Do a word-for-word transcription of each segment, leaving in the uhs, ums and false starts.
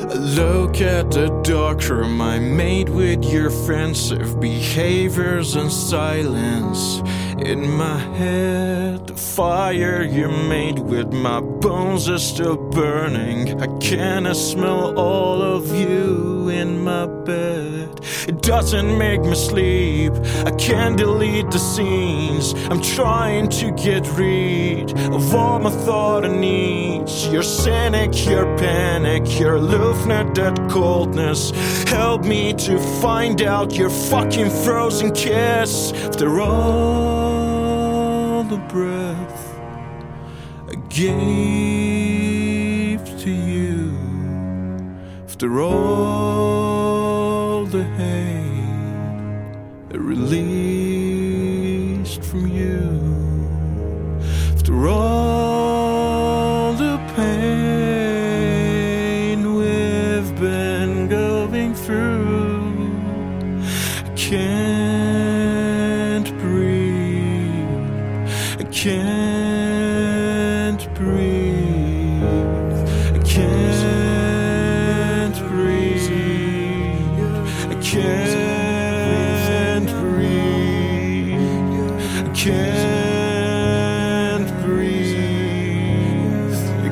Look at the dark room I made with your offensive behaviors and silence. In my head, the fire you made with my bones is still burning. I can smell all of you in my bed. It doesn't make me sleep. I can't delete the scenes. I'm trying to get rid of all my thought and needs. You're cynic, you're panic, you're aloofness, that coldness. Help me to find out your fucking frozen kiss. After all the breath I gave to you, after all the hate I released from you, after all the pain we've been going through, I can't breathe, I can't breathe, I can't breathe, I can't breathe, I can't breathe, I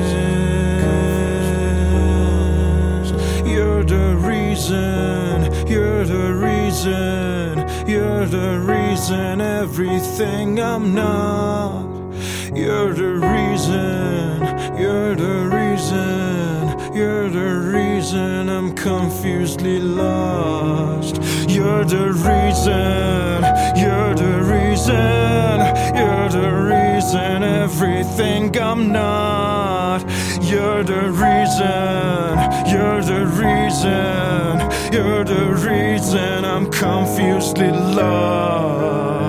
can't. You're the reason, you're the reason, you're the reason everything I'm not. You're the reason, you're the reason, you're the reason I'm confusedly lost. You're the reason, you're the reason, you're the reason everything I'm not. You're the reason, you're the reason, you're the reason I'm confusedly lost.